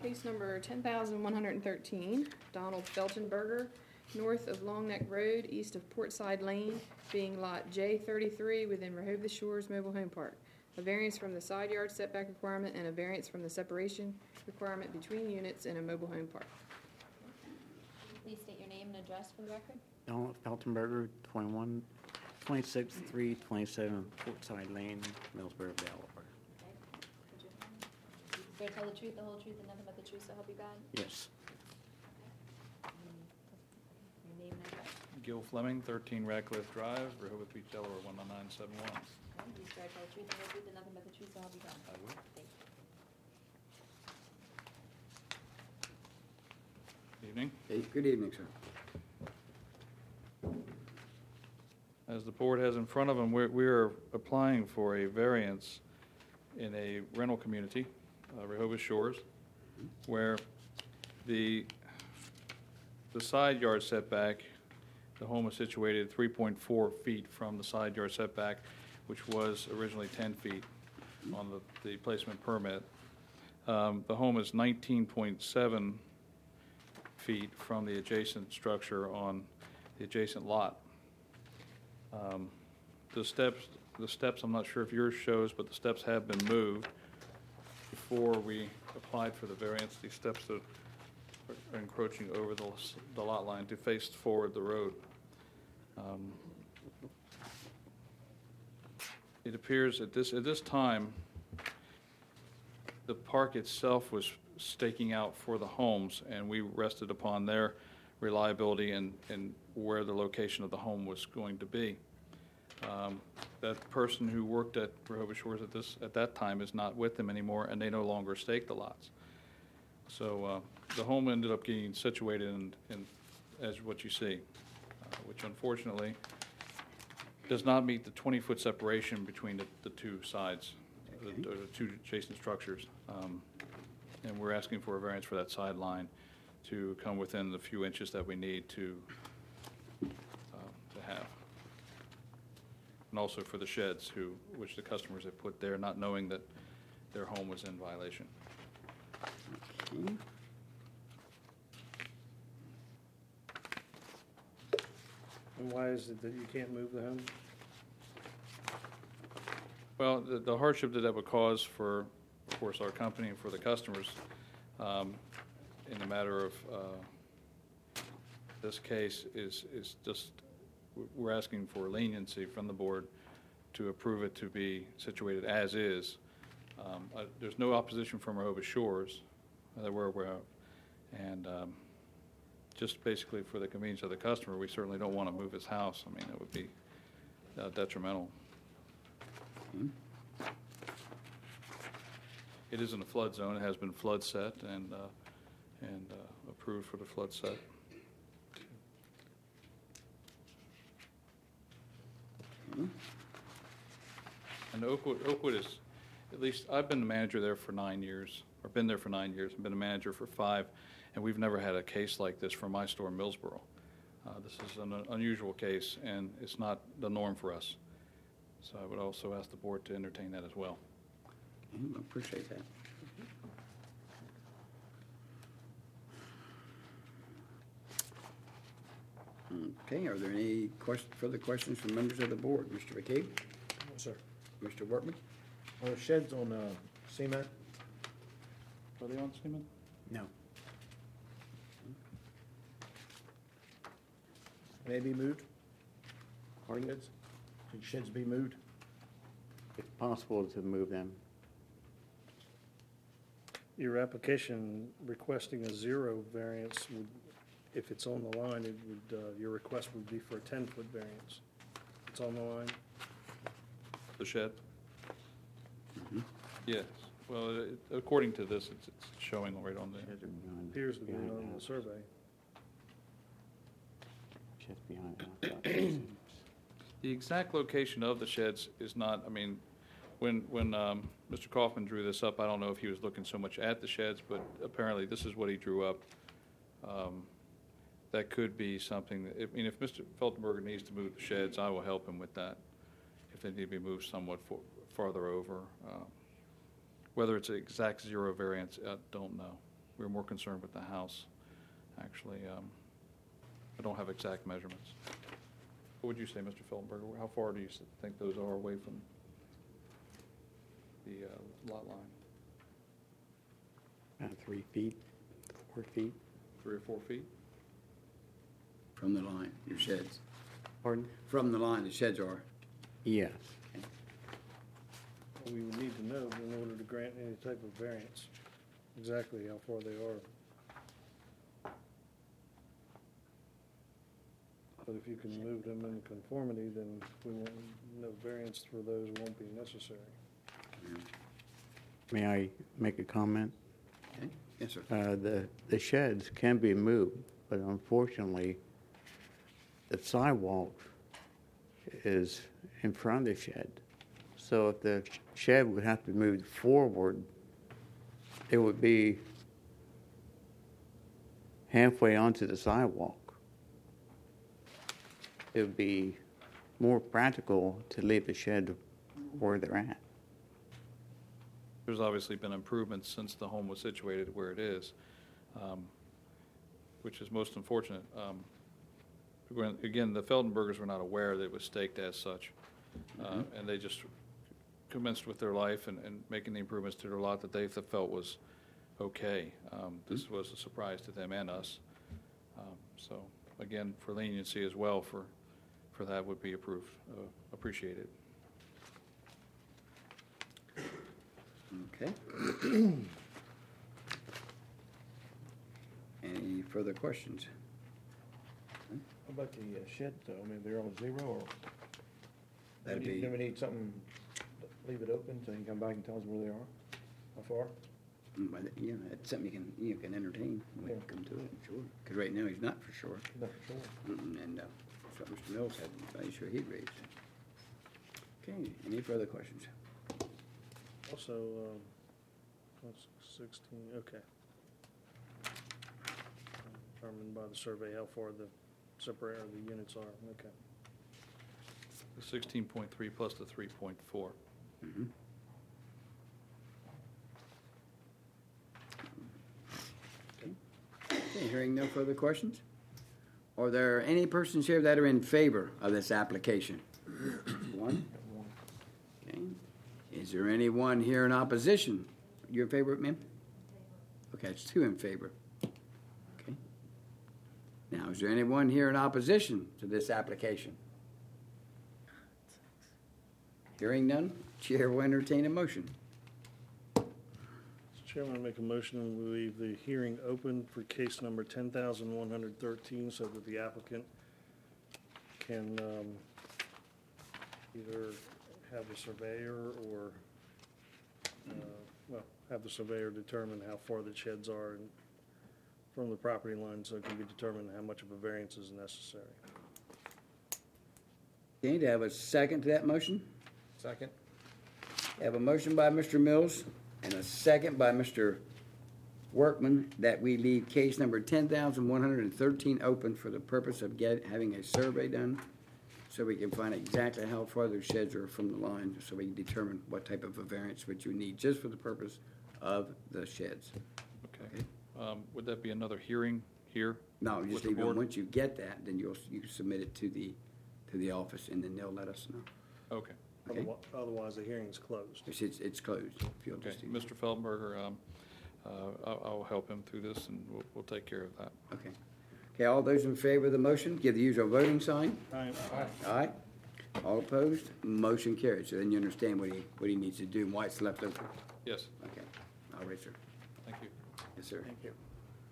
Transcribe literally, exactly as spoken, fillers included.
Case number ten thousand one hundred thirteen, Donald Feltenberger, north of Long Neck Road, east of Portside Lane, being Lot J thirty-three within Rehoboth Shores Mobile Home Park. A variance from the side yard setback requirement and a variance from the separation requirement between units in a mobile home park. Please state your name and address for the record. Donald Feltenberger, twenty-one, twenty-six, three twenty-seven Portside Lane, Millsboro, Delaware. Okay. Could you swear to tell the truth, the whole truth, and nothing but the truth, so help you God? Yes. Your name and address. Gil Fleming, thirteen Radcliffe Drive, Rehoboth Beach, Delaware, one nine nine seven one. Okay. Do you swear to tell the truth, the whole truth, and nothing but the truth, so help you God? I will. Thank you. Evening. Hey, good evening, sir. As the board has in front of them, we're, we're applying for a variance in a rental community, uh, Rehoboth Shores, where the, the side yard setback, the home is situated three point four feet from the side yard setback, which was originally ten feet on the, the placement permit. Um, the home is nineteen point seven feet from the adjacent structure on the adjacent lot. Um, the steps, the steps, I'm not sure if yours shows, but the steps have been moved before we applied for the variance. These steps that are encroaching over the, the lot line to face forward the road. Um, it appears at this at this time, the park itself was staking out for the homes, and we rested upon their reliability and, and where the location of the home was going to be. Um, that person who worked at Rehoboth Shores at this at that time is not with them anymore, and they no longer stake the lots. So uh, the home ended up getting situated in, in as what you see, uh, which unfortunately does not meet the twenty-foot separation between the, the two sides, Okay. the, the two adjacent structures. Um, and we're asking for a variance for that sideline to come within the few inches that we need to uh, to have. And also for the sheds, who which the customers have put there, not knowing that their home was in violation. Okay. And why is it that you can't move the home? Well, the, the hardship that that would cause for, of course, our company and for the customers, um, in the matter of uh, this case, is is just we're asking for leniency from the board to approve it to be situated as is. Um, uh, there's no opposition from Rehoboth Shores that we're aware of, and um, just basically for the convenience of the customer, we certainly don't want to move his house. I mean, it would be uh, detrimental. Okay. It is in a flood zone. It has been flood set and uh, and uh, approved for the flood set. Okay. And Oakwood, Oakwood is, at least I've been the manager there for nine years, or been there for nine years. I've been a manager for five, and we've never had a case like this from my store in Millsboro. Uh, this is an unusual case, and it's not the norm for us. So I would also ask the board to entertain that as well. Okay, I appreciate that. Okay, are there any question, further questions from members of the board? Mister McKee? No, sir. Mister Workman? Are the sheds on uh, cement? Are they on cement? No. May be moved? Pardon? Sheds? Should sheds be moved? It's possible to move them. Your application requesting a zero variance, would, if it's on the line, it would, uh, your request would be for a ten-foot variance. It's on the line? The shed? Mm-hmm. Yes. Well, it, according to this, it's, it's showing right on there. Sheds are behind- Appears to be behind on the the house. survey. Sheds behind the house. The exact location of the sheds is not, I mean, when, when um, Mister Kaufman drew this up, I don't know if he was looking so much at the sheds, but apparently this is what he drew up. Um, That could be something, that- I mean, if Mister Feltenberger needs to move the sheds, I will help him with that, if they need to be moved somewhat for, farther over. Uh, Whether it's an exact zero variance, I don't know. we were more concerned with the house, actually. Um, I don't have exact measurements. What would you say, Mister Feltenberger? How far do you s- think those are away from the uh, lot line? About three feet, four feet. Three or four feet? From the line, your sheds. Pardon? From the line, the sheds are. Yes. We would need to know in order to grant any type of variance, exactly how far they are. But if you can move them in conformity, then we won't, no variance for those won't be necessary. May I make a comment? Okay? Yes, sir. Uh, The the sheds can be moved, but unfortunately, the sidewalk is in front of the shed. So if the shed would have to move forward, it would be halfway onto the sidewalk. It would be more practical to leave the shed where they're at. There's obviously been improvements since the home was situated where it is, um, which is most unfortunate. Um, when- Again, the Feldenbergers were not aware that it was staked as such, uh, and they just commenced with their life and, and making the improvements to their lot that they felt was okay. Um, This was a surprise to them and us. Um, So, again, for leniency as well, for, for that would be approved, uh, appreciated. Okay. Any further questions? How about the uh, shed, though? I mean, they're on zero, or? That'd Do we- be- Do we need something, leave it open so you can come back and tell us where they are? How far? Mm, but, You know, it's something you can, you can entertain. We can Yeah. come to it, sure. Because right now, he's not for sure. Not for sure. Mm-mm, And uh, that's what Mister Mills had, I'm sure he'd raised. Okay, any further questions? Also, um, plus sixteen, okay. Determined by the survey how far the separate, or the units are, okay. The sixteen point three plus the three point four. Mhm. Okay, Okay, hearing no further questions? Are there any persons here that are in favor of this application? One? Okay. Is there anyone here in opposition? You're in favor, of it, ma'am? Okay, it's two in favor. Okay. Now, is there anyone here in opposition to this application? Hearing none, Chair will entertain a motion. Mister Chairman, I make a motion we leave the hearing open for case number ten thousand one hundred thirteen so that the applicant can um, either have the surveyor or, uh, well, have the surveyor determine how far the sheds are and- from the property line so it can be determined how much of a variance is necessary. Okay, do I have a second to that motion? Second? I have a motion by Mister Mills and a second by Mister Workman that we leave case number ten thousand one hundred thirteen open for the purpose of get, having a survey done so we can find exactly how far those sheds are from the line, so we can determine what type of a variance which you need just for the purpose of the sheds. Okay. Um, Would that be another hearing here? No, with just the leave it, board? once you get that, then you'll, you submit it to the, to the office and then they'll let us know. Okay. Okay. Otherwi- Otherwise, the hearing's closed. It's, it's, it's closed, if you'll Okay. just do that. Mister Feldenberger, um, uh, I'll I'll help him through this, and we'll we'll take care of that. Okay. Okay, all those in favor of the motion, give the usual voting sign. Aye. Aye. All opposed? Motion carries. So then you understand what he, what he needs to do and why it's left open. Yes, Okay. All right, sir. thank you. Yes, sir. Thank you.